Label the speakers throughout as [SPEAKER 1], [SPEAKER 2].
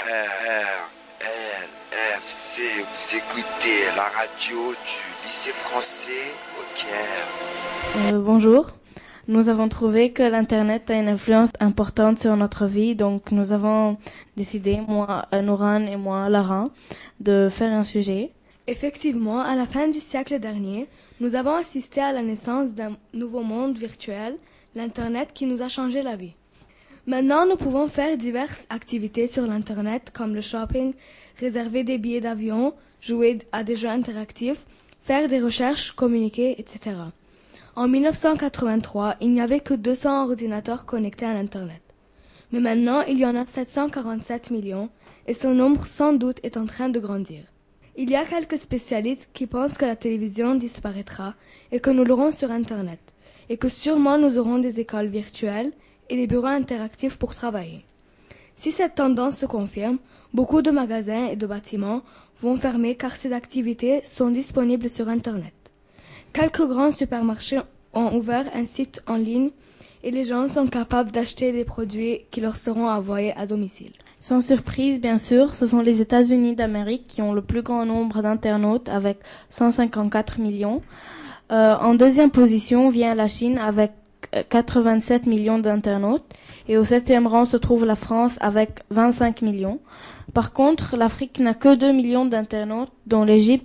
[SPEAKER 1] RRFC, vous écoutez la radio du lycée français au Caire.
[SPEAKER 2] Bonjour. Nous avons trouvé que l'Internet a une influence importante sur notre vie, donc nous avons décidé, moi, Nouran et moi, Lara, de faire un sujet.
[SPEAKER 3] Effectivement, à la fin du siècle dernier, nous avons assisté à la naissance d'un nouveau monde virtuel, l'Internet qui nous a changé la vie. Maintenant, nous pouvons faire diverses activités sur l'Internet comme le shopping, réserver des billets d'avion, jouer à des jeux interactifs, faire des recherches, communiquer, etc. En 1983, il n'y avait que 200 ordinateurs connectés à l'Internet. Mais maintenant, il y en a 747 millions et ce nombre sans doute est en train de grandir. Il y a quelques spécialistes qui pensent que la télévision disparaîtra et que nous l'aurons sur Internet et que sûrement nous aurons des écoles virtuelles et des bureaux interactifs pour travailler. Si cette tendance se confirme, beaucoup de magasins et de bâtiments vont fermer car ces activités sont disponibles sur Internet. Quelques grands supermarchés ont ouvert un site en ligne et les gens sont capables d'acheter des produits qui leur seront envoyés à domicile.
[SPEAKER 2] Sans surprise, bien sûr, ce sont les États-Unis d'Amérique qui ont le plus grand nombre d'internautes avec 154 millions. En deuxième position vient la Chine avec 87 millions d'internautes et au 7e rang se trouve la France avec 25 millions. Par contre, l'Afrique n'a que 2 millions d'internautes, dont l'Égypte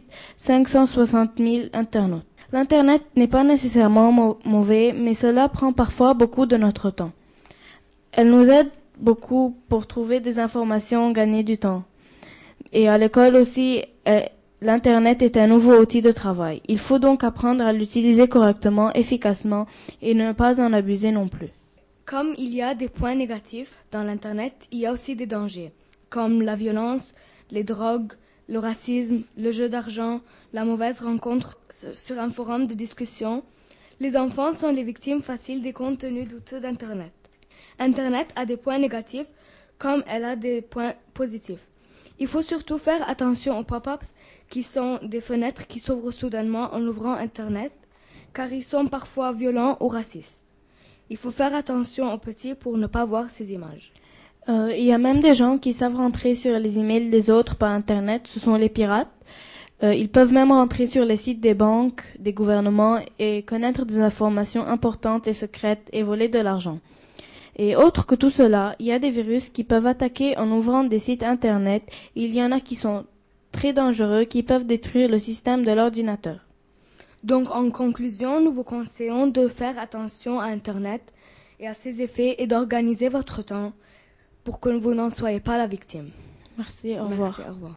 [SPEAKER 2] 560 000 internautes. L'Internet n'est pas nécessairement mauvais, mais cela prend parfois beaucoup de notre temps. Elle nous aide beaucoup pour trouver des informations, gagner du temps. Et à l'école aussi, l'Internet est un nouveau outil de travail. Il faut donc apprendre à l'utiliser correctement, efficacement et ne pas en abuser non plus.
[SPEAKER 3] Comme il y a des points négatifs dans l'Internet, il y a aussi des dangers, comme la violence, les drogues, le racisme, le jeu d'argent, la mauvaise rencontre sur un forum de discussion. Les enfants sont les victimes faciles des contenus douteux d'Internet. Internet a des points négatifs comme elle a des points positifs. Il faut surtout faire attention aux pop-ups qui sont des fenêtres qui s'ouvrent soudainement en ouvrant Internet car ils sont parfois violents ou racistes. Il faut faire attention aux petits pour ne pas voir ces images.
[SPEAKER 2] Il y a même des gens qui savent rentrer sur les emails des autres par Internet, ce sont les pirates. Ils peuvent même rentrer sur les sites des banques, des gouvernements et connaître des informations importantes et secrètes et voler de l'argent. Et autre que tout cela, il y a des virus qui peuvent attaquer en ouvrant des sites Internet. Il y en a qui sont très dangereux, qui peuvent détruire le système de l'ordinateur.
[SPEAKER 3] Donc en conclusion, nous vous conseillons de faire attention à Internet et à ses effets et d'organiser votre temps pour que vous n'en soyez pas la victime.
[SPEAKER 2] Merci, au revoir.
[SPEAKER 3] Merci, au revoir.